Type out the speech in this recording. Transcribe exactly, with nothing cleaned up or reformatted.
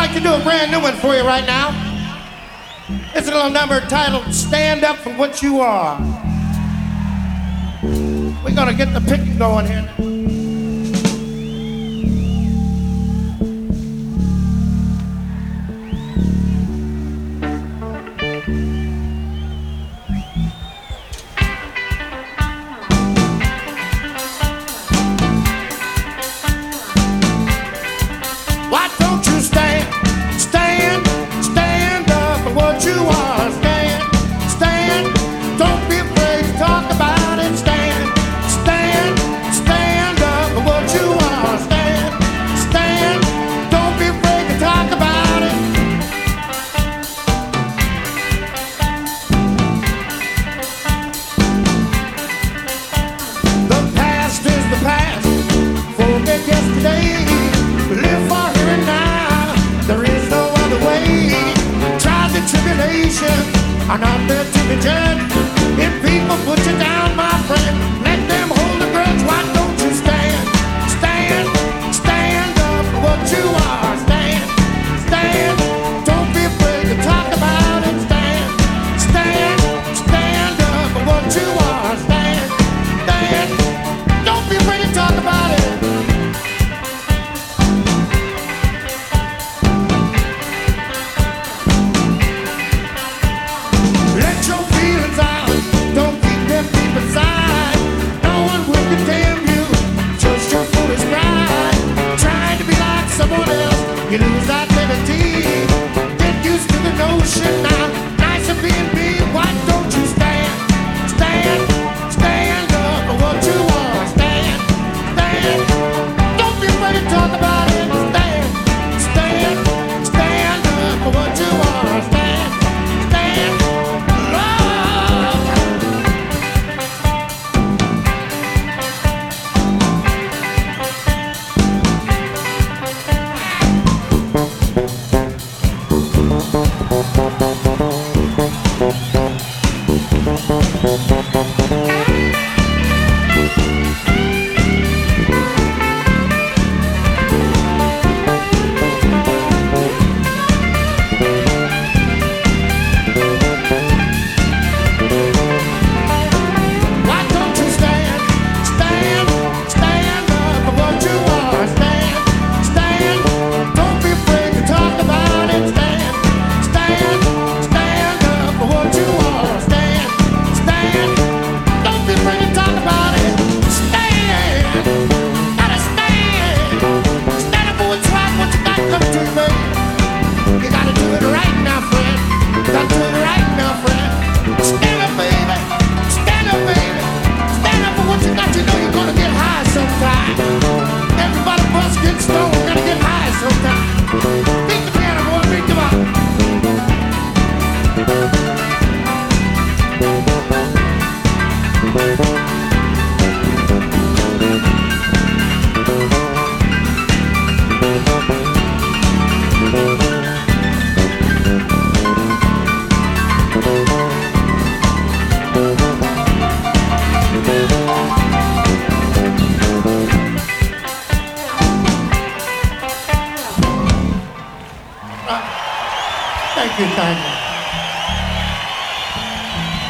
like to do a brand new one for you right now. It's a little number titled Stand Up for What You Are. We're gonna get the picking going here now. Are not there to be judged. If people put you down, my friend, let them hold a grudge. Why don't you stand, stand, stand up for what you are? Stand, stand, don't be afraid to talk about it. Stand, stand, stand up for what you are. Stand, stand, don't be afraid to talk about it. You lose identity. Get used to the notion now. Nice of being big. Why don't you stand, stand, stand up for what you are? Stand, stand. Don't be afraid to talk about it. Stand, stand, stand up for what you are. Stand, stand. You gotta do it right.